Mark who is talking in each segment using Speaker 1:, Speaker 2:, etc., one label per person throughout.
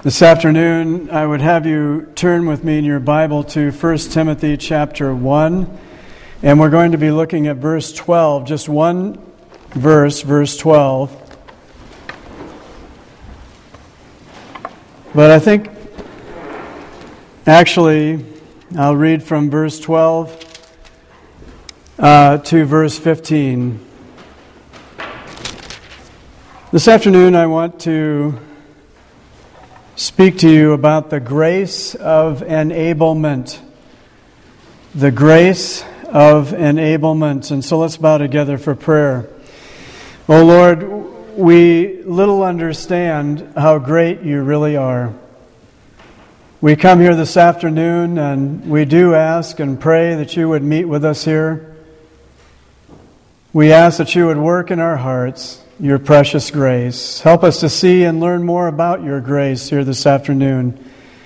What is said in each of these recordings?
Speaker 1: This afternoon, I would have you turn with me in your Bible to 1 Timothy chapter 1, and we're going to be looking at verse 12, just one verse, verse 12. But I think, actually, I'll read from verse 12 to verse 15. This afternoon, I want to speak to you about the grace of enablement. The grace of enablement. And so let's bow together for prayer. Oh Lord, we little understand how great you really are. We come here this afternoon and we do ask and pray that you would meet with us here. We ask that you would work in our hearts your precious grace. Help us to see and learn more about your grace here this afternoon.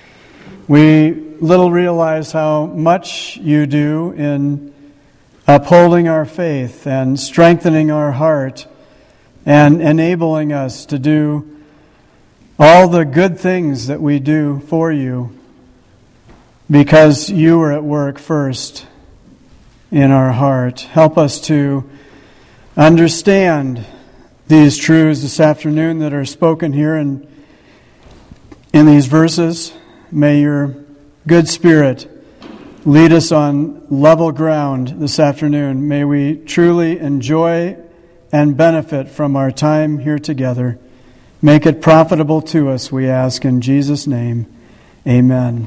Speaker 1: We little realize how much you do in upholding our faith and strengthening our heart and enabling us to do all the good things that we do for you because you are at work first in our heart. Help us to understand these truths this afternoon that are spoken here in these verses. May your good Spirit lead us on level ground this afternoon. May we truly enjoy and benefit from our time here together. Make it profitable to us, we ask in Jesus' name. Amen.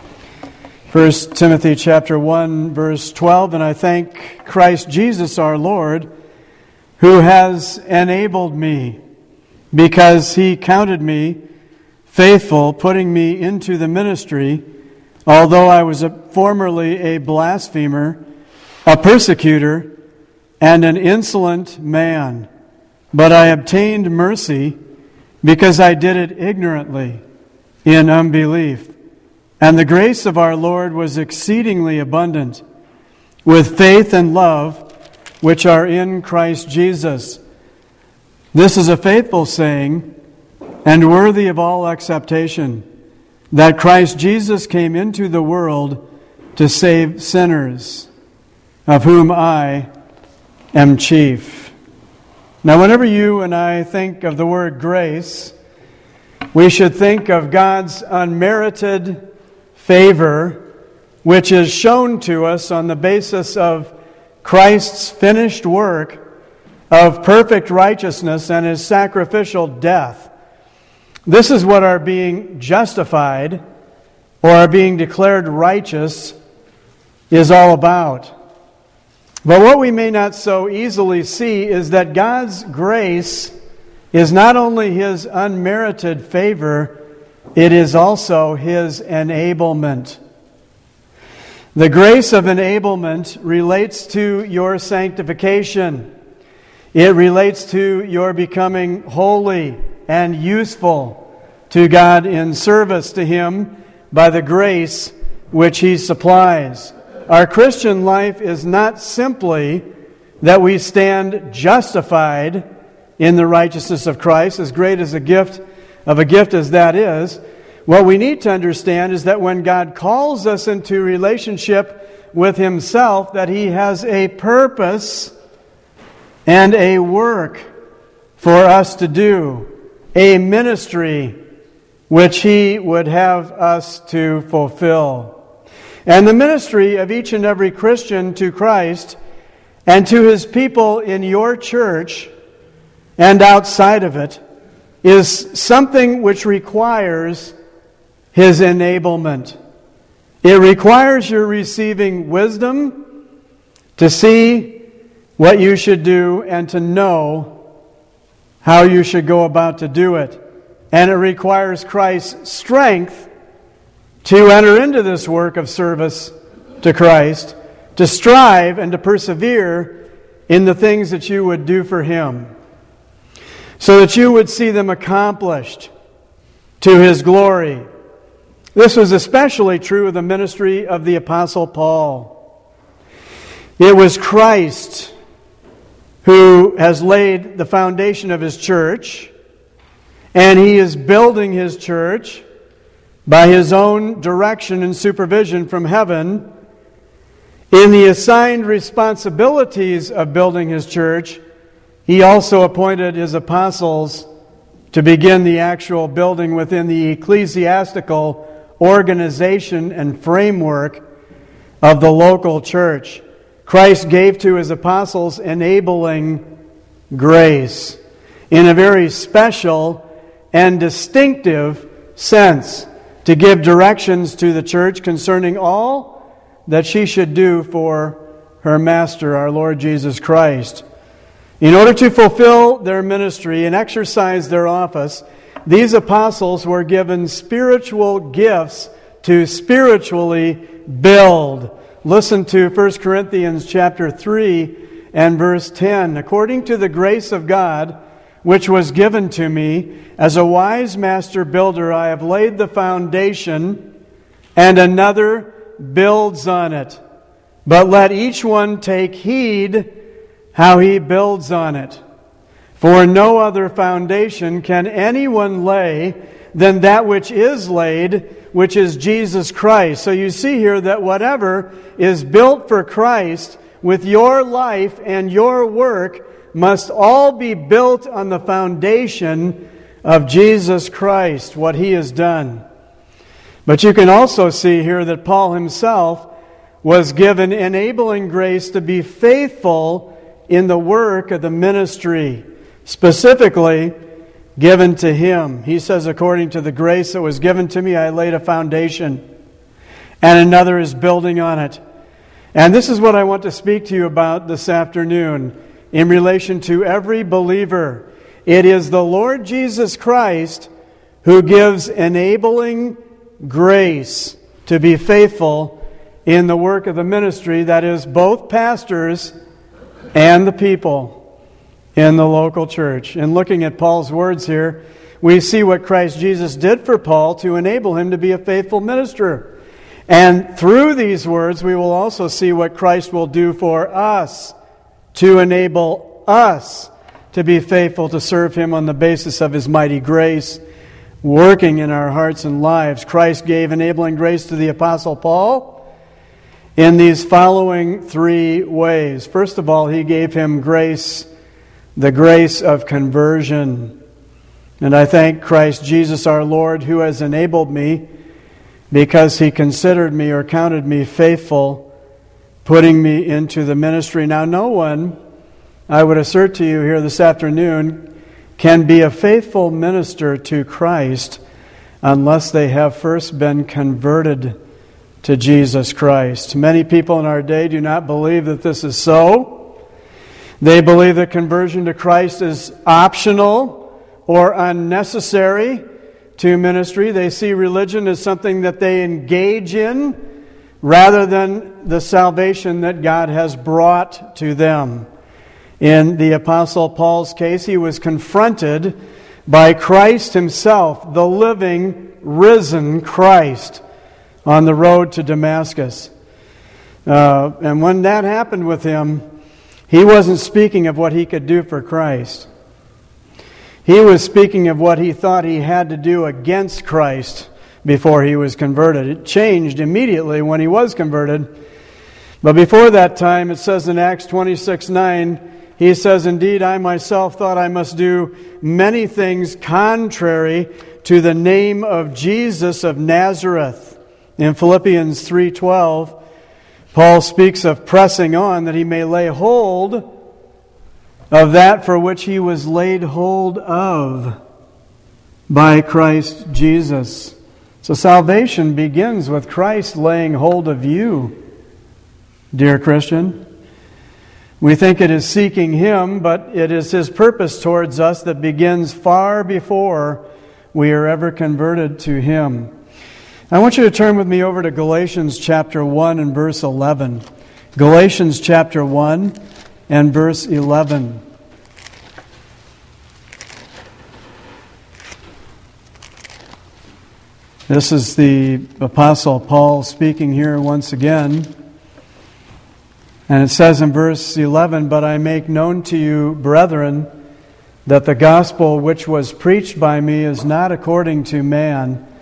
Speaker 1: 1 Timothy chapter 1, verse 12, and I thank Christ Jesus our Lord, who has enabled me, because he counted me faithful, putting me into the ministry, although I was formerly a blasphemer, a persecutor, and an insolent man. But I obtained mercy, because I did it ignorantly, in unbelief. And the grace of our Lord was exceedingly abundant, with faith and love, which are in Christ Jesus. This is a faithful saying, and worthy of all acceptation, that Christ Jesus came into the world to save sinners, of whom I am chief. Now, whenever you and I think of the word grace, we should think of God's unmerited favor, which is shown to us on the basis of Christ's finished work of perfect righteousness and his sacrificial death. This is what our being justified or our being declared righteous is all about. But what we may not so easily see is that God's grace is not only his unmerited favor, it is also his enablement. The grace of enablement relates to your sanctification. It relates to your becoming holy and useful to God in service to him by the grace which he supplies. Our Christian life is not simply that we stand justified in the righteousness of Christ, as great as a gift as that is. What we need to understand is that when God calls us into relationship with himself, that he has a purpose and a work for us to do, a ministry which he would have us to fulfill. And the ministry of each and every Christian to Christ and to his people in your church and outside of it is something which requires his enablement. It requires your receiving wisdom to see what you should do and to know how you should go about to do it. And it requires Christ's strength to enter into this work of service to Christ, to strive and to persevere in the things that you would do for him, so that you would see them accomplished to his glory. This was especially true of the ministry of the Apostle Paul. It was Christ who has laid the foundation of his church, and he is building his church by His own direction and supervision from heaven, in the assigned responsibilities of building His church, He also appointed His apostles to begin the actual building within the ecclesiastical organization and framework of the local church. Christ gave to His apostles enabling grace in a very special and distinctive sense to give directions to the church concerning all that she should do for her Master, our Lord Jesus Christ. In order to fulfill their ministry and exercise their office, these apostles were given spiritual gifts to spiritually build. Listen to 1 Corinthians chapter 3 and verse 10. According to the grace of God, which was given to me, as a wise master builder, I have laid the foundation, and another builds on it. But let each one take heed how he builds on it. For no other foundation can anyone lay than that which is laid, which is Jesus Christ. So you see here that whatever is built for Christ with your life and your work must all be built on the foundation of Jesus Christ, what He has done. But you can also see here that Paul himself was given enabling grace to be faithful in the work of the ministry, specifically given to him. He says, according to the grace that was given to me, I laid a foundation, and another is building on it. And this is what I want to speak to you about this afternoon in relation to every believer. It is the Lord Jesus Christ who gives enabling grace to be faithful in the work of the ministry, that is, both pastors and the people in the local church. And looking at Paul's words here, we see what Christ Jesus did for Paul to enable him to be a faithful minister. And through these words, we will also see what Christ will do for us to enable us to be faithful to serve Him on the basis of His mighty grace working in our hearts and lives. Christ gave enabling grace to the Apostle Paul in these following three ways. First of all, He gave him grace, the grace of conversion. And I thank Christ Jesus our Lord, who has enabled me because He considered me or counted me faithful, putting me into the ministry. Now, no one, I would assert to you here this afternoon, can be a faithful minister to Christ unless they have first been converted to Jesus Christ. Many people in our day do not believe that this is so. They believe that conversion to Christ is optional or unnecessary to ministry. They see religion as something that they engage in rather than the salvation that God has brought to them. In the Apostle Paul's case, he was confronted by Christ Himself, the living, risen Christ, on the road to Damascus. And when that happened with him, he wasn't speaking of what he could do for Christ. He was speaking of what he thought he had to do against Christ before he was converted. It changed immediately when he was converted. But before that time, it says in Acts 26:9, he says, indeed, I myself thought I must do many things contrary to the name of Jesus of Nazareth. In Philippians 3:12, Paul speaks of pressing on that he may lay hold of that for which he was laid hold of by Christ Jesus. So salvation begins with Christ laying hold of you, dear Christian. We think it is seeking Him, but it is His purpose towards us that begins far before we are ever converted to Him. I want you to turn with me over to Galatians chapter 1 and verse 11. Galatians chapter 1 and verse 11. This is the Apostle Paul speaking here once again. And it says in verse 11, but I make known to you, brethren, that the gospel which was preached by me is not according to man.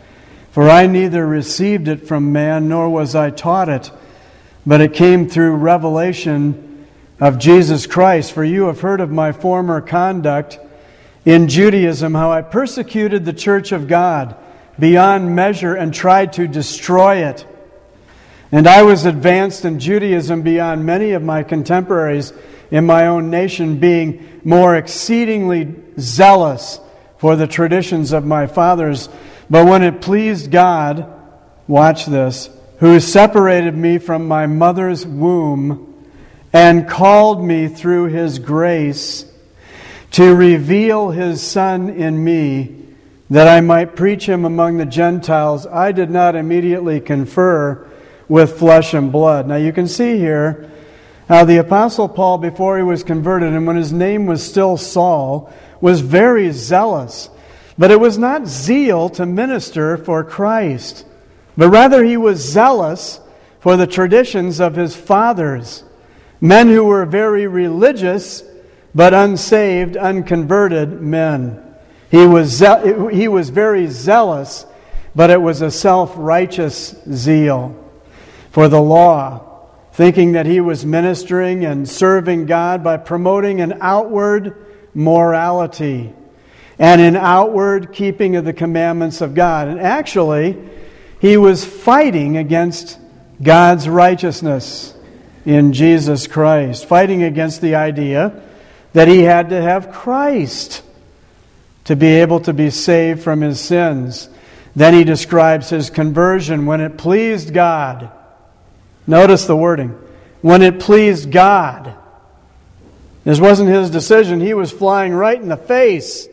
Speaker 1: For I neither received it from man, nor was I taught it, but it came through revelation of Jesus Christ. For you have heard of my former conduct in Judaism, how I persecuted the church of God beyond measure and tried to destroy it. And I was advanced in Judaism beyond many of my contemporaries in my own nation, being more exceedingly zealous for the traditions of my fathers. But when it pleased God, watch this, who separated me from my mother's womb and called me through His grace to reveal His Son in me, that I might preach Him among the Gentiles, I did not immediately confer with flesh and blood. Now you can see here how the Apostle Paul, before he was converted, and when his name was still Saul, was very zealous. But it was not zeal to minister for Christ, but rather he was zealous for the traditions of his fathers, men who were very religious, but unsaved, unconverted men. He was very zealous, but it was a self-righteous zeal for the law, thinking that he was ministering and serving God by promoting an outward morality and an outward keeping of the commandments of God. And actually, he was fighting against God's righteousness in Jesus Christ, fighting against the idea that he had to have Christ to be able to be saved from his sins. Then he describes his conversion when it pleased God. Notice the wording. When it pleased God. This wasn't his decision. He was flying right in the face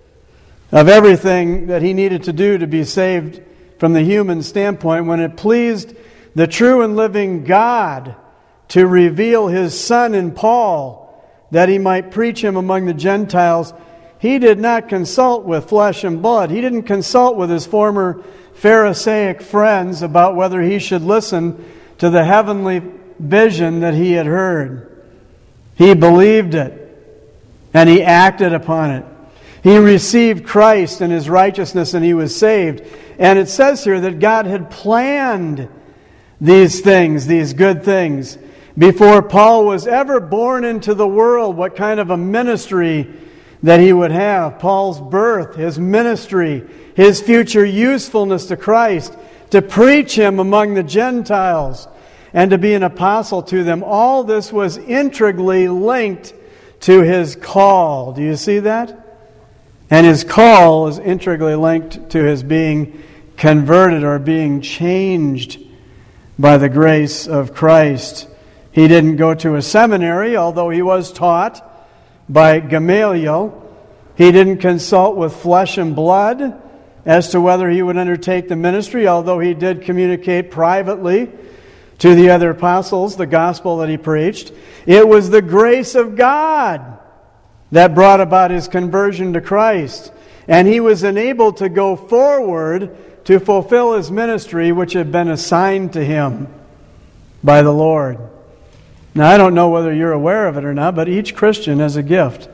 Speaker 1: of everything that he needed to do to be saved from the human standpoint. When it pleased the true and living God to reveal His Son in Paul, that he might preach Him among the Gentiles, he did not consult with flesh and blood. He didn't consult with his former Pharisaic friends about whether he should listen to the heavenly vision that he had heard. He believed it, and he acted upon it. He received Christ and His righteousness, and he was saved. And it says here that God had planned these things, these good things, before Paul was ever born into the world, what kind of a ministry that he would have. Paul's birth, his ministry, his future usefulness to Christ, to preach Him among the Gentiles, and to be an apostle to them. All this was integrally linked to his call. Do you see that? And his call is integrally linked to his being converted or being changed by the grace of Christ. He didn't go to a seminary, although he was taught by Gamaliel. He didn't consult with flesh and blood as to whether he would undertake the ministry, although he did communicate privately to the other apostles the gospel that he preached. It was the grace of God that brought about his conversion to Christ. And he was enabled to go forward to fulfill his ministry, which had been assigned to him by the Lord. Now, I don't know whether you're aware of it or not, but each Christian has a gift.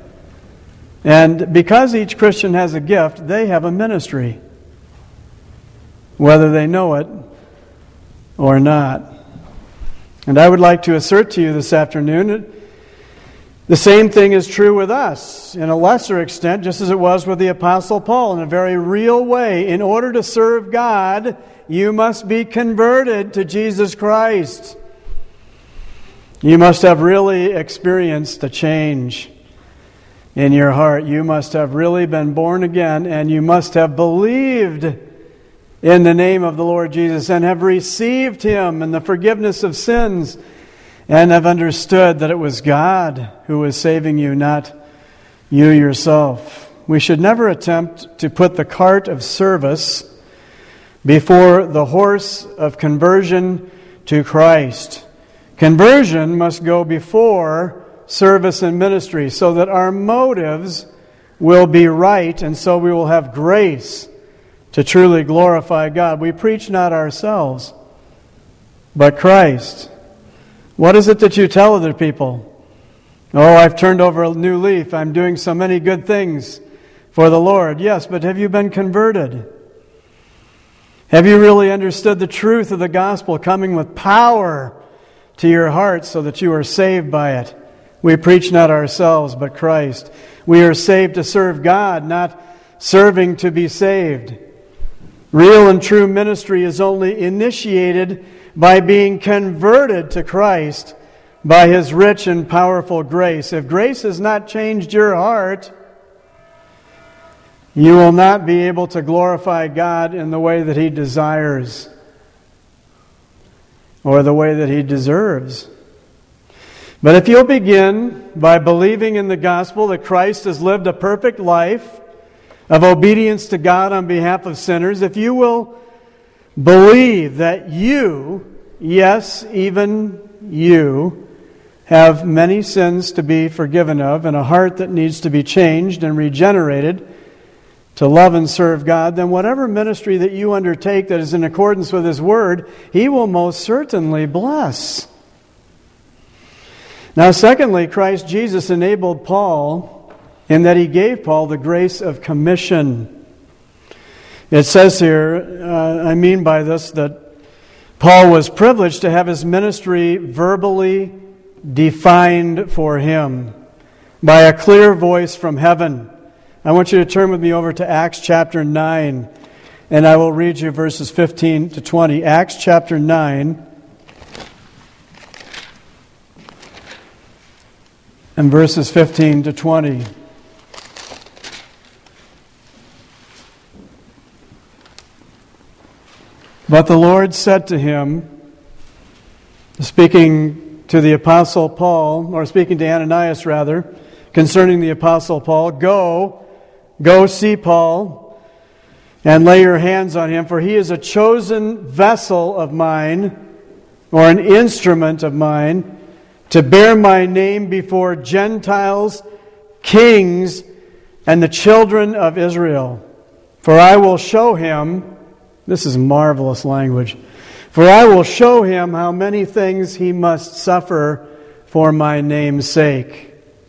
Speaker 1: And because each Christian has a gift, they have a ministry, whether they know it or not. And I would like to assert to you this afternoon, the same thing is true with us, in a lesser extent, just as it was with the Apostle Paul, in a very real way. In order to serve God, you must be converted to Jesus Christ. You must have really experienced a change in your heart. You must have really been born again, and you must have believed in the name of the Lord Jesus and have received Him and the forgiveness of sins, and have understood that it was God who was saving you, not you yourself. We should never attempt to put the cart of service before the horse of conversion to Christ. Conversion must go before service and ministry so that our motives will be right, and so we will have grace to truly glorify God. We preach not ourselves, but Christ. What is it that you tell other people? Oh, I've turned over a new leaf. I'm doing so many good things for the Lord. Yes, but have you been converted? Have you really understood the truth of the gospel coming with power to your heart so that you are saved by it? We preach not ourselves, but Christ. We are saved to serve God, not serving to be saved. Real and true ministry is only initiated by being converted to Christ by His rich and powerful grace. If grace has not changed your heart, you will not be able to glorify God in the way that He desires or the way that He deserves. But if you'll begin by believing in the gospel that Christ has lived a perfect life of obedience to God on behalf of sinners, if you will believe that you, yes, even you, have many sins to be forgiven of and a heart that needs to be changed and regenerated to love and serve God, then whatever ministry that you undertake that is in accordance with His Word, He will most certainly bless. Now, secondly, Christ Jesus enabled Paul in that He gave Paul the grace of commission. It says here, I mean by this, that Paul was privileged to have his ministry verbally defined for him by a clear voice from heaven. I want you to turn with me over to Acts chapter 9, and I will read you verses 15 to 20. Acts chapter 9 and verses 15 to 20. But the Lord said to him, speaking to the Apostle Paul, or speaking to Ananias rather, concerning the Apostle Paul, Go see Paul, and lay your hands on him, for he is a chosen vessel of mine, or an instrument of mine, to bear my name before Gentiles, kings, and the children of Israel. For I will show him, this is marvelous language, for I will show him how many things he must suffer for my name's sake.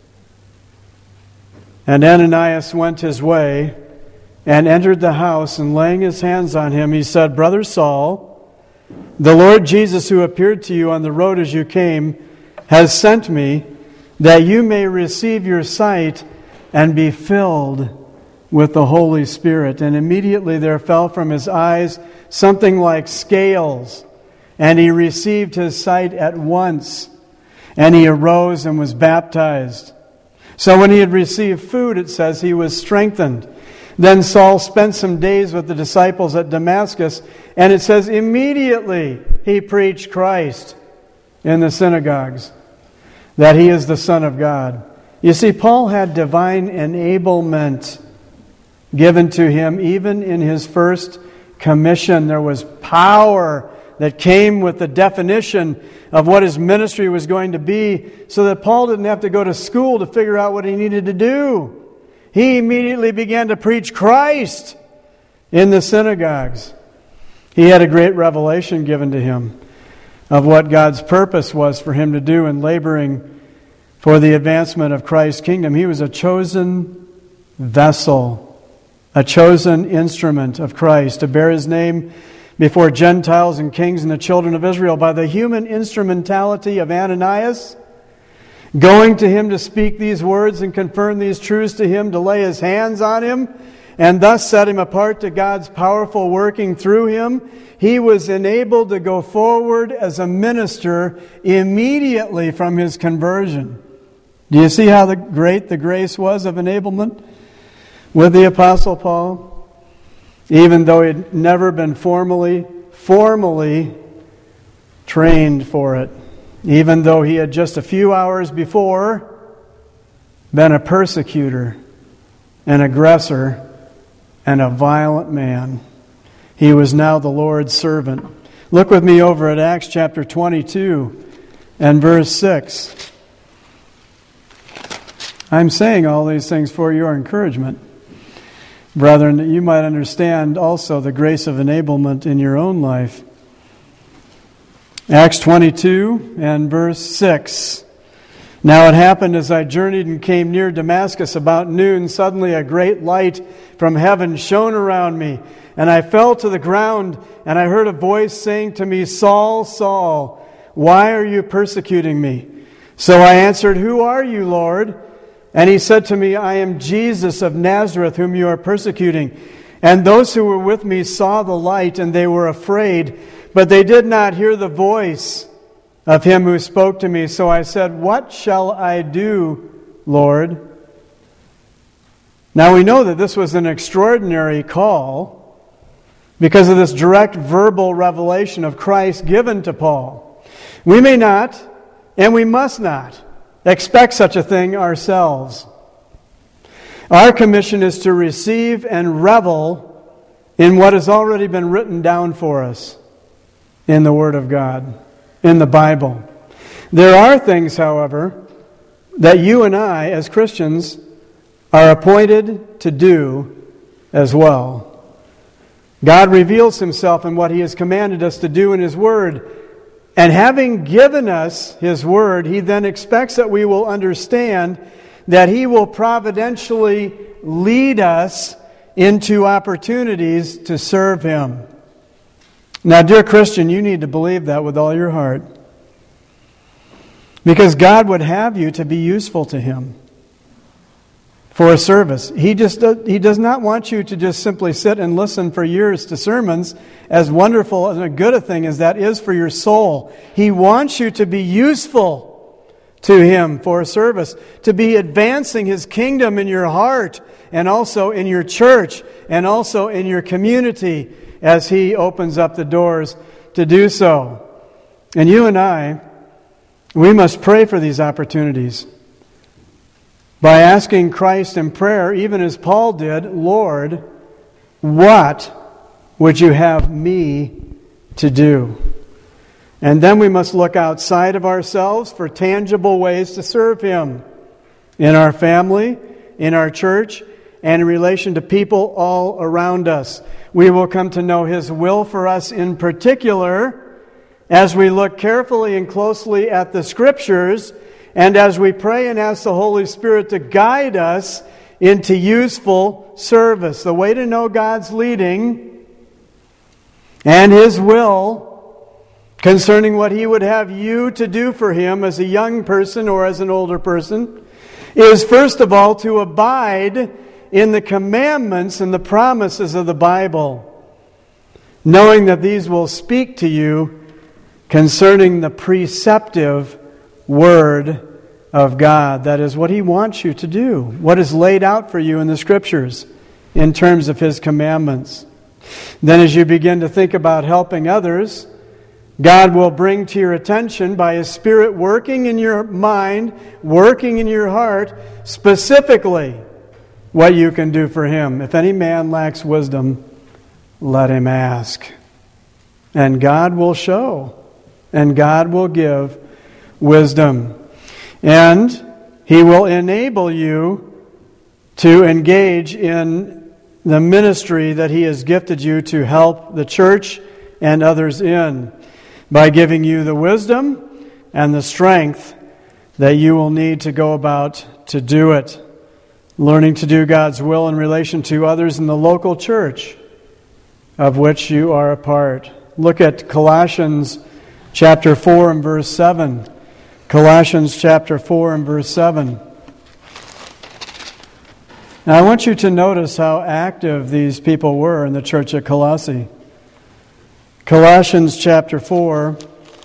Speaker 1: And Ananias went his way and entered the house, and laying his hands on him, he said, Brother Saul, the Lord Jesus, who appeared to you on the road as you came, has sent me that you may receive your sight and be filled with the Holy Spirit. And immediately there fell from his eyes something like scales, and he received his sight at once, and he arose and was baptized. So when he had received food, it says, he was strengthened. Then Saul spent some days with the disciples at Damascus, and it says immediately he preached Christ in the synagogues, that he is the Son of God. You see, Paul had divine enablement given to him even in his first commission. There was power that came with the definition of what his ministry was going to be, so that Paul didn't have to go to school to figure out what he needed to do. He immediately began to preach Christ in the synagogues. He had a great revelation given to him of what God's purpose was for him to do in laboring for the advancement of Christ's kingdom. He was a chosen vessel, a chosen instrument of Christ to bear His name before Gentiles and kings and the children of Israel. By the human instrumentality of Ananias, going to him to speak these words and confirm these truths to him, to lay his hands on him, and thus set him apart to God's powerful working through him, he was enabled to go forward as a minister immediately from his conversion. Do you see how great the grace was of enablement with the Apostle Paul? Even though he had never been formally trained for it. Even though he had just a few hours before been a persecutor, an aggressor, and a violent man. He was now the Lord's servant. Look with me over at Acts chapter 22 and verse 6. I'm saying all these things for your encouragement, brethren, that you might understand also the grace of enablement in your own life. Acts 22 and verse 6. Now it happened as I journeyed and came near Damascus about noon, suddenly a great light from heaven shone around me, and I fell to the ground, and I heard a voice saying to me, Saul, Saul, why are you persecuting me? So I answered, Who are you, Lord? And he said to me, I am Jesus of Nazareth, whom you are persecuting. And those who were with me saw the light, and they were afraid, but they did not hear the voice of him who spoke to me. So I said, What shall I do, Lord? Now we know that this was an extraordinary call because of this direct verbal revelation of Christ given to Paul. We may not, and we must not, expect such a thing ourselves. Our commission is to receive and revel in what has already been written down for us in the Word of God, in the Bible. There are things, however, that you and I, as Christians, are appointed to do as well. God reveals Himself in what He has commanded us to do in His Word. And having given us His Word, He then expects that we will understand that He will providentially lead us into opportunities to serve Him. Now, dear Christian, you need to believe that with all your heart. Because God would have you to be useful to Him for a service. He does not want you to just simply sit and listen for years to sermons, as wonderful and a good a thing as that is for your soul. He wants you to be useful to Him for a service, to be advancing His kingdom in your heart and also in your church and also in your community as He opens up the doors to do so. And you and I, we must pray for these opportunities by asking Christ in prayer, even as Paul did, Lord, what would you have me to do? And then we must look outside of ourselves for tangible ways to serve Him in our family, in our church, and in relation to people all around us. We will come to know His will for us in particular as we look carefully and closely at the Scriptures and as we pray and ask the Holy Spirit to guide us into useful service. The way to know God's leading and His will concerning what He would have you to do for Him as a young person or as an older person is, first of all, to abide in the commandments and the promises of the Bible, knowing that these will speak to you concerning the preceptive Word of God. That is what He wants you to do, what is laid out for you in the Scriptures in terms of His commandments. Then as you begin to think about helping others, God will bring to your attention by His Spirit working in your mind, working in your heart, specifically what you can do for Him. If any man lacks wisdom, let him ask. And God will show, and God will give wisdom. And He will enable you to engage in the ministry that He has gifted you to help the church and others in, by giving you the wisdom and the strength that you will need to go about to do it. Learning to do God's will in relation to others in the local church of which you are a part. Look at Colossians chapter 4 and verse 7. Colossians chapter 4 and verse 7. Now I want you to notice how active these people were in the church at Colossae. Colossians chapter 4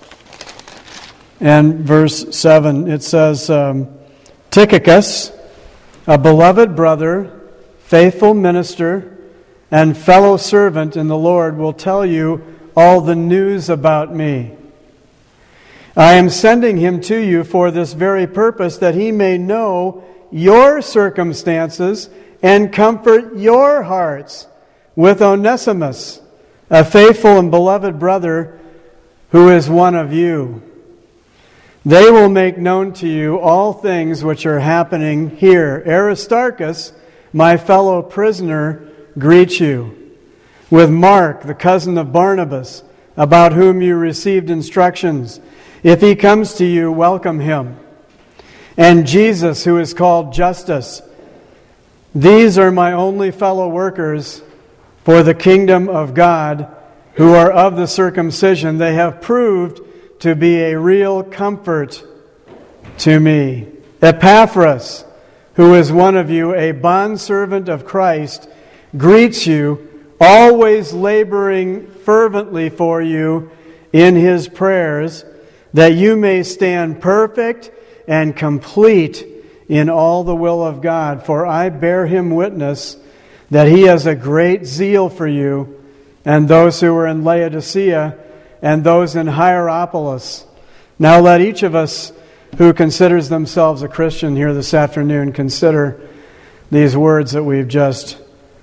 Speaker 1: and verse 7, it says, Tychicus, a beloved brother, faithful minister, and fellow servant in the Lord, will tell you all the news about me. I am sending him to you for this very purpose, that he may know your circumstances and comfort your hearts with Onesimus, a faithful and beloved brother who is one of you. They will make known to you all things which are happening here. Aristarchus, my fellow prisoner, greets you, with Mark, the cousin of Barnabas, about whom you received instructions. If he comes to you, welcome him. and Jesus, who is called Justus. These are my only fellow workers for the kingdom of God, who are of the circumcision. They have proved to be a real comfort to me. Epaphras, who is one of you, a bondservant of Christ, greets you, always laboring fervently for you in his prayers, that you may stand perfect and complete in all the will of God. For I bear him witness that he has a great zeal for you, and those who are in Laodicea, and those in Hierapolis. Now let each of us who considers themselves a Christian here this afternoon consider these words that we've just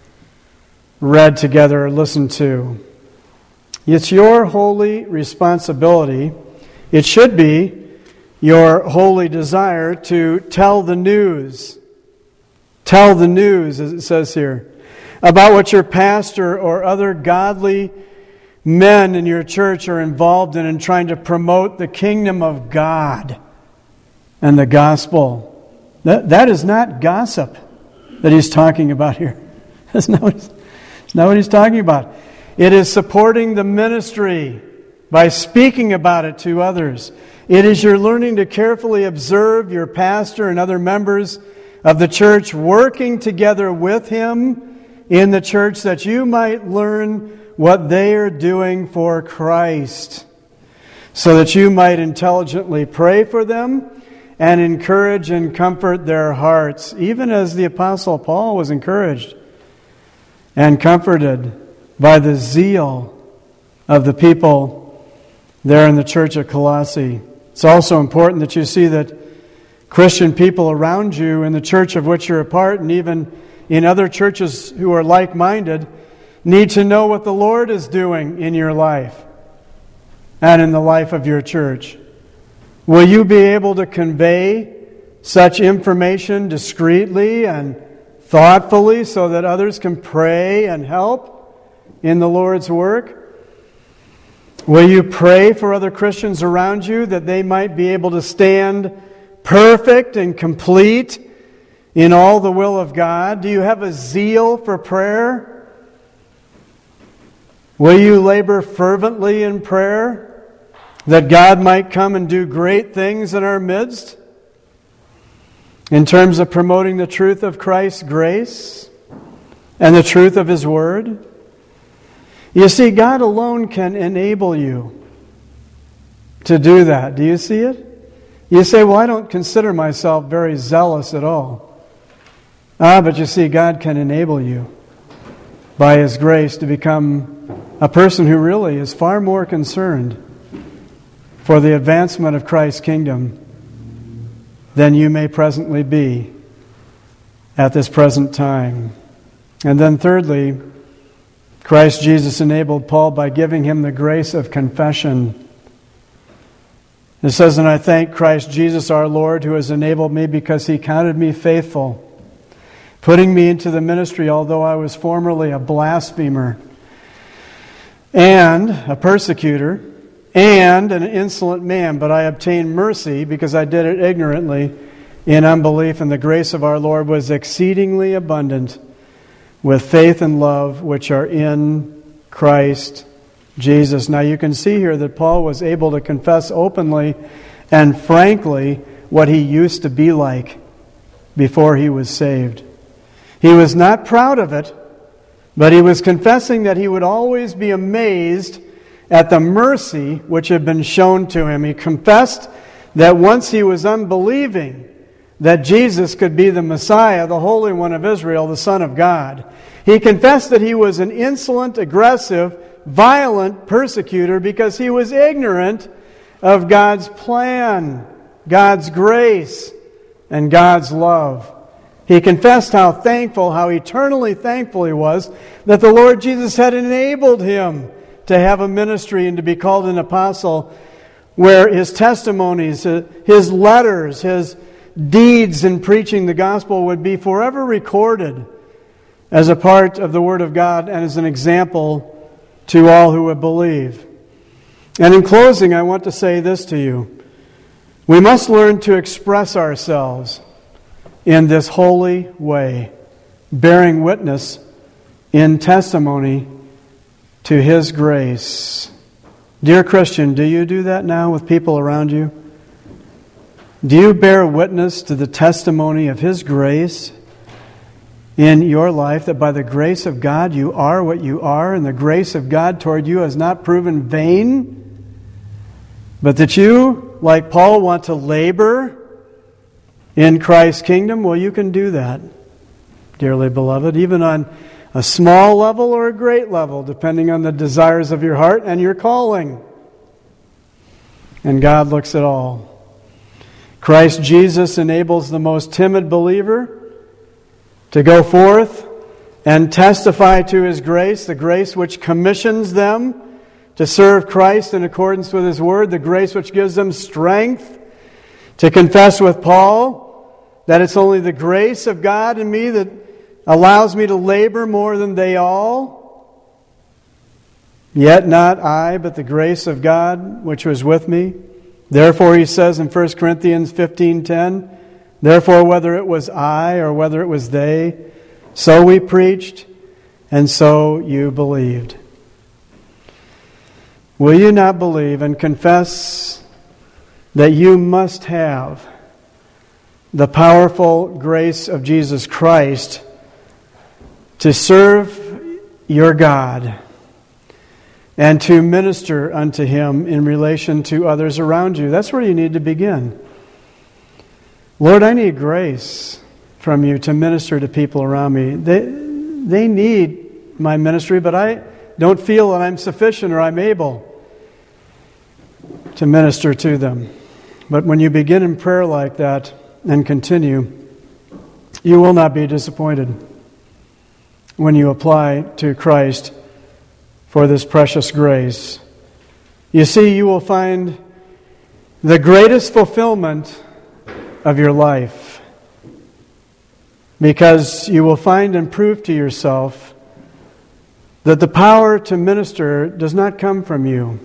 Speaker 1: read together or listened to. It's your holy responsibility. It should be your holy desire to tell the news. Tell the news, as it says here, about what your pastor or other godly men in your church are involved in trying to promote the kingdom of God and the gospel. That is not gossip that he's talking about here. That's not what he's talking about. It is supporting the ministry by speaking about it to others. It is your learning to carefully observe your pastor and other members of the church, working together with him in the church, that you might learn what they are doing for Christ, so that you might intelligently pray for them and encourage and comfort their hearts, even as the Apostle Paul was encouraged and comforted by the zeal of the people there in the church at Colossae. It's also important that you see that Christian people around you in the church of which you're a part, and even in other churches who are like-minded, need to know what the Lord is doing in your life and in the life of your church. Will you be able to convey such information discreetly and thoughtfully so that others can pray and help in the Lord's work? Will you pray for other Christians around you that they might be able to stand perfect and complete in all the will of God? Do you have a zeal for prayer? Will you labor fervently in prayer that God might come and do great things in our midst in terms of promoting the truth of Christ's grace and the truth of His Word? You see, God alone can enable you to do that. Do you see it? You say, well, I don't consider myself very zealous at all. But you see, God can enable you by His grace to become a person who really is far more concerned for the advancement of Christ's kingdom than you may presently be at this present time. And then thirdly, Christ Jesus enabled Paul by giving him the grace of confession. It says, and I thank Christ Jesus our Lord, who has enabled me because He counted me faithful, putting me into the ministry, although I was formerly a blasphemer and a persecutor and an insolent man. But I obtained mercy because I did it ignorantly in unbelief, and the grace of our Lord was exceedingly abundant with faith and love which are in Christ Jesus. Now you can see here that Paul was able to confess openly and frankly what he used to be like before he was saved. He was not proud of it, but he was confessing that he would always be amazed at the mercy which had been shown to him. He confessed that once he was unbelieving that Jesus could be the Messiah, the Holy One of Israel, the Son of God. He confessed that he was an insolent, aggressive, violent persecutor because he was ignorant of God's plan, God's grace, and God's love. He confessed how thankful, how eternally thankful he was that the Lord Jesus had enabled him to have a ministry and to be called an apostle, where his testimonies, his letters, his deeds in preaching the gospel would be forever recorded as a part of the Word of God and as an example to all who would believe. And in closing, I want to say this to you. We must learn to express ourselves in this holy way, bearing witness in testimony to His grace. Dear Christian, do you do that now with people around you? Do you bear witness to the testimony of His grace in your life, that by the grace of God you are what you are, and the grace of God toward you has not proven vain, but that you, like Paul, want to labor in Christ's kingdom? Well, you can do that, dearly beloved, even on a small level or a great level, depending on the desires of your heart and your calling. And God looks at all. Christ Jesus enables the most timid believer to go forth and testify to His grace, the grace which commissions them to serve Christ in accordance with His Word, the grace which gives them strength to confess with Paul that it's only the grace of God in me that allows me to labor more than they all. Yet not I, but the grace of God which was with me. Therefore, he says in 1 Corinthians 15:10, therefore, whether it was I or whether it was they, so we preached, and so you believed. Will you not believe and confess that you must have the powerful grace of Jesus Christ to serve your God and to minister unto Him in relation to others around you? That's where you need to begin. Lord, I need grace from you to minister to people around me. They need my ministry, but I don't feel that I'm sufficient or I'm able to minister to them. But when you begin in prayer like that and continue, you will not be disappointed when you apply to Christ for this precious grace. You see, you will find the greatest fulfillment of your life, because you will find and prove to yourself that the power to minister does not come from you.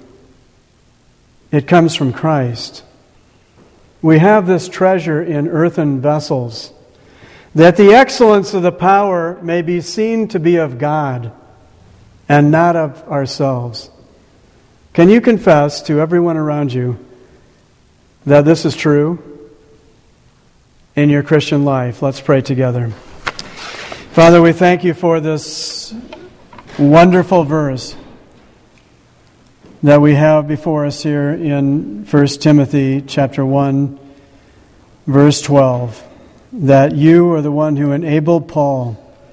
Speaker 1: It comes from Christ. We have this treasure in earthen vessels, that the excellence of the power may be seen to be of God and not of ourselves. Can you confess to everyone around you that this is true in your Christian life? Let's pray together. Father, we thank you for this wonderful verse that we have before us here in 1 Timothy chapter 1, verse 12, that you are the one who enabled Paul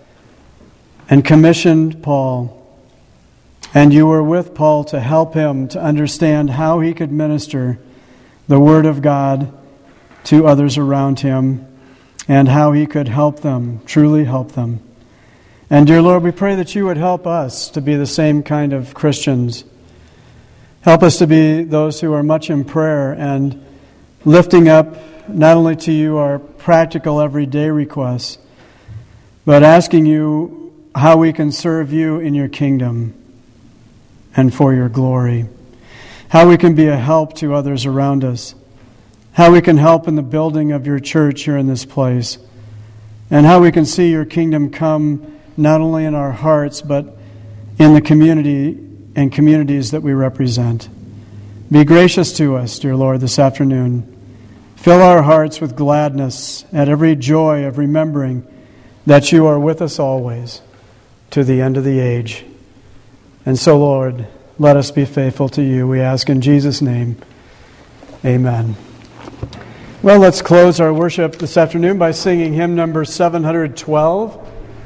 Speaker 1: and commissioned Paul, and you were with Paul to help him to understand how he could minister the Word of God to others around him, and how he could help them, truly help them. And dear Lord, we pray that you would help us to be the same kind of Christians. Help us to be those who are much in prayer and lifting up not only to you our practical everyday requests, but asking you how we can serve you in your kingdom and for your glory. How we can be a help to others around us. How we can help in the building of your church here in this place. And how we can see your kingdom come not only in our hearts, but in the community and communities that we represent. Be gracious to us, dear Lord, this afternoon. Fill our hearts with gladness at every joy of remembering that you are with us always to the end of the age. And so, Lord, let us be faithful to you. We ask in Jesus' name, amen. Well, let's close our worship this afternoon by singing hymn number 712.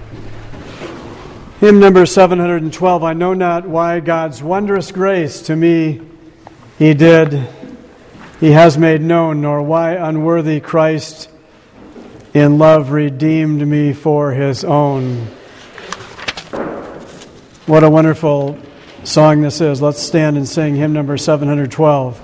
Speaker 1: Hymn number 712, I know not why God's wondrous grace to me He has made known, nor why unworthy Christ in love redeemed me for His own. What a wonderful song this is. Let's stand and sing hymn number 712.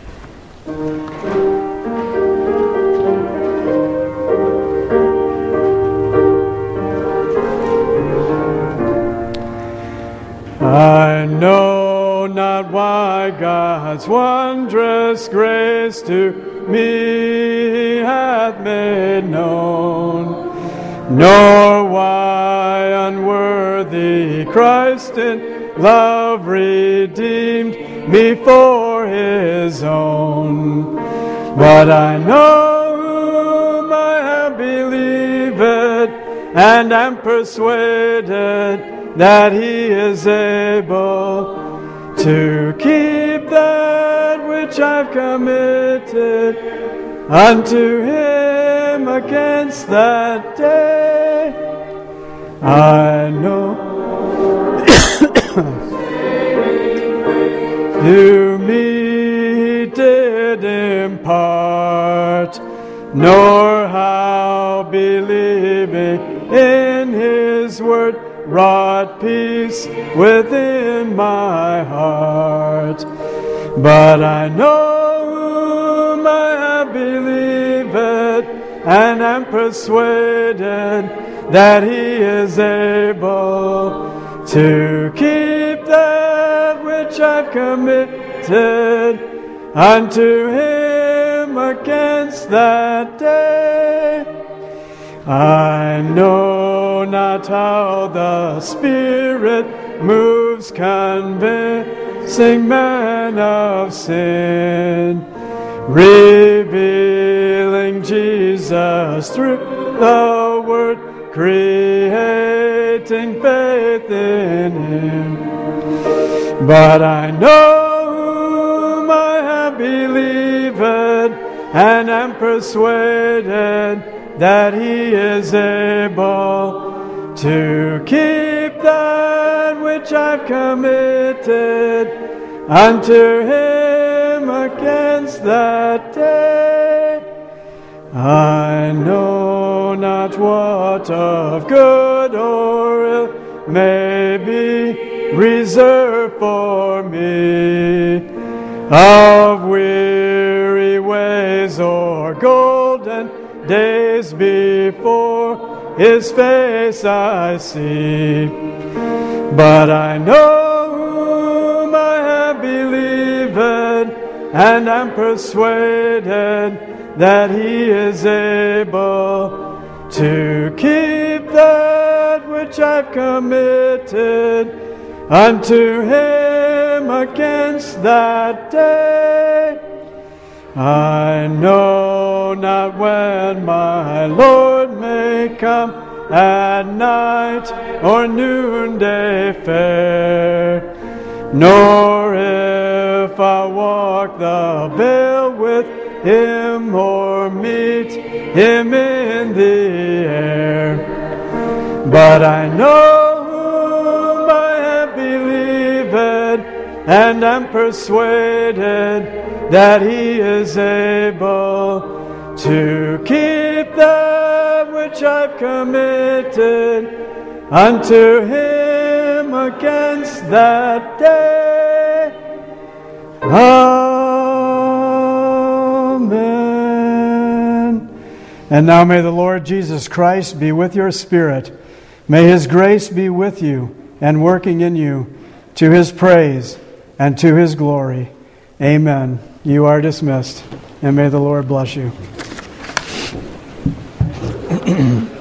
Speaker 1: I know not why God's wondrous grace to me hath made known, nor why unworthy Christ in love redeemed me for his own. But I know whom I have believed, and am persuaded that he is able to keep that which I've committed unto him against that day. I know to me did impart, nor how believing in his word wrought peace within my heart. But I know whom I have believed, and am persuaded that he is able to keep that which I've committed unto him against that day. I know not how the Spirit moves, convincing man of sin, revealing Jesus through the Word, creating faith in him. But I know whom I have believed, and am persuaded that he is able to keep that which I've committed unto him against that day. I know not what of good or ill may be reserved for me, of weary ways or golden days before his face I see. But I know whom I have believed, and am persuaded that he is able to keep that which I've committed unto him against that day. I know not when my Lord may come, at night or noonday fair, nor if I walk the vale with him or meet him in the air. But I know whom I have believed, and am persuaded that he is able to keep that which I've committed unto him against that day. Amen. And now may the Lord Jesus Christ be with your spirit. May his grace be with you and working in you to his praise and to his glory. Amen. You are dismissed, and may the Lord bless you.